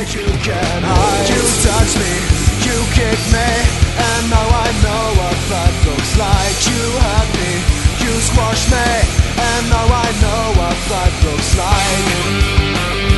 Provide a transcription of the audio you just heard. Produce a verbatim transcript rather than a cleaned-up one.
you can hide. You touch me, you kick me, and now I know what that looks like. You hurt me, you squash me, and now I know what that looks like.